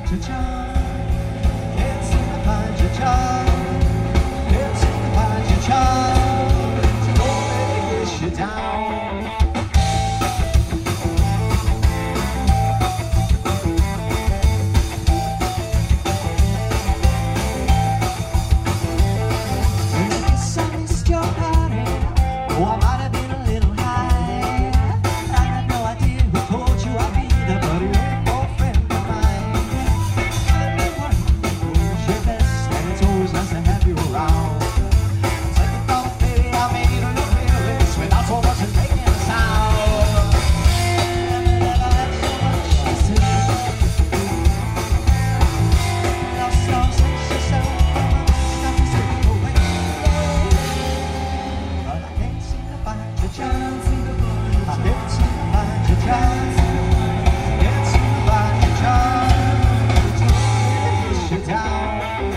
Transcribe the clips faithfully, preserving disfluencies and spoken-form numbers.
your charm. Can't seem to find your charm. Can't seem to find your charm. So don't let it get you down. When I guess I missed your body. Oh, I might have been a little high. I had no idea who told you I'd be the buddy of your friend of mine. Everyone knows your best, and it's always nice to have you around. Second thought, baby, I made you look fearless without so much as making a sound. Never had so much to say. Lost all sense of self, stop me slipping away. But I can't seem to find your chance. I can't seem to find your chance. Can't seem to find your chance. Push you down.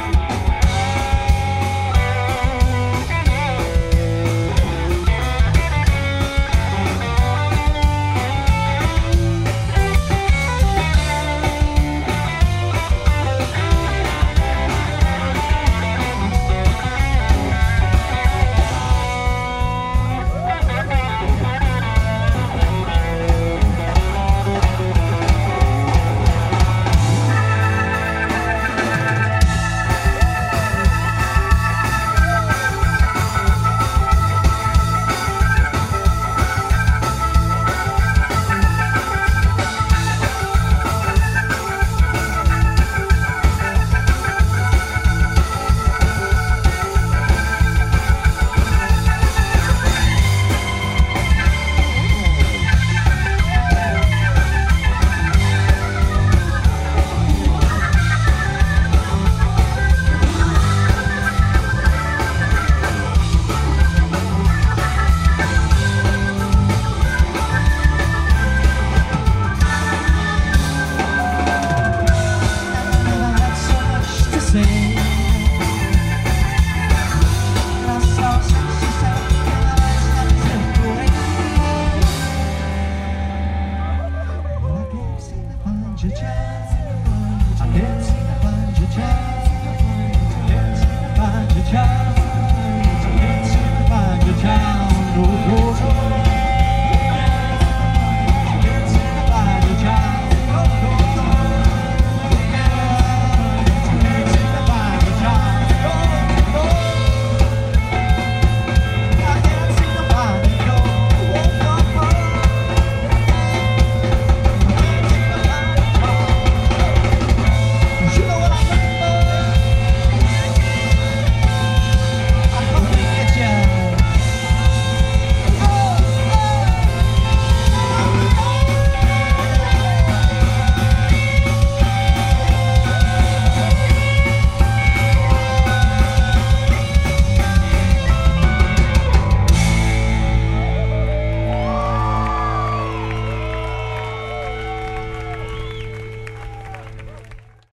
Your chance. I can't seem to find your chance. Can't seem to find your chance. I can't seem to find your chance. No, no.